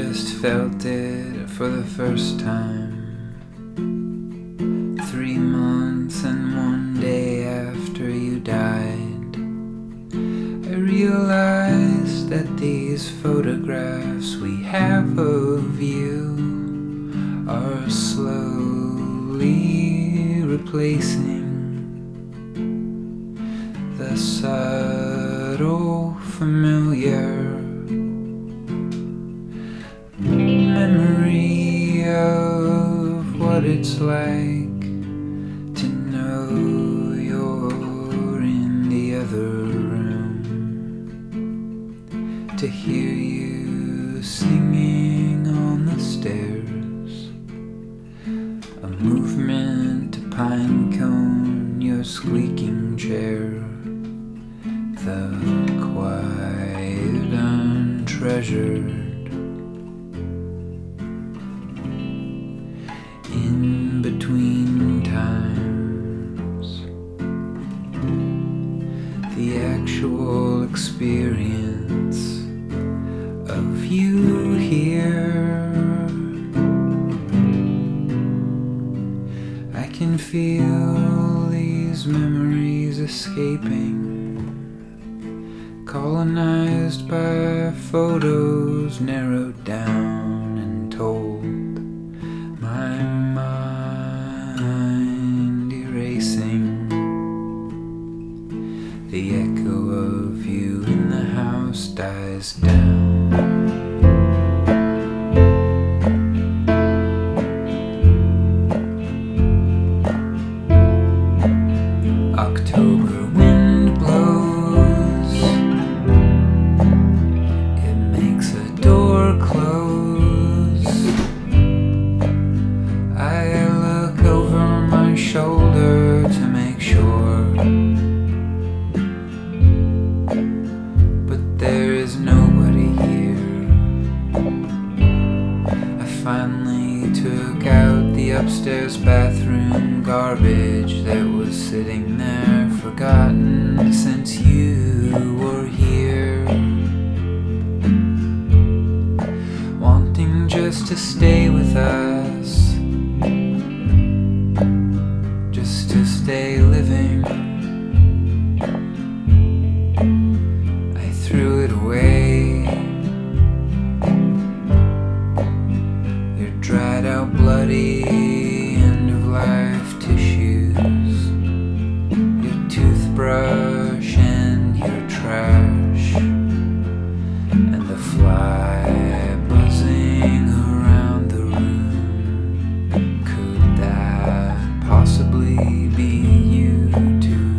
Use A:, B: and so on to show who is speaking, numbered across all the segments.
A: just felt it for the first time. 3 months and 1 day after you died, I realized that these photographs we have of you are slowly replacing the subtle familiar memory of what it's like to know you're in the other room, to hear you singing on the stairs, a movement, a pine cone, your squeaking chair, the quiet untreasured. In between times, the actual experience of you here, I can feel these memories escaping, colonized by photos narrowed down and told, my mind erasing the echo of you in the house dies down. October wind blows, it makes a door close. I look over my shoulder to make sure, but there is nobody here. I finally took out the upstairs bathroom garbage that was sitting there forgotten since you were here, wanting just to stay with us, just to stay living. I threw it away, your dried out bloody end of life tissues, your toothbrush and your trash, and the fly buzzing around the room. Could that possibly be you too?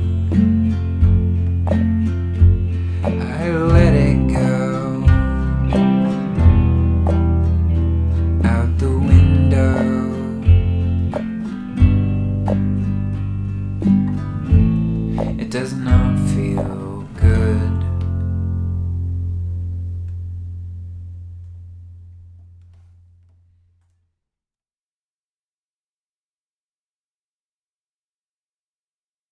A: I let it go out the window. It does not feel good.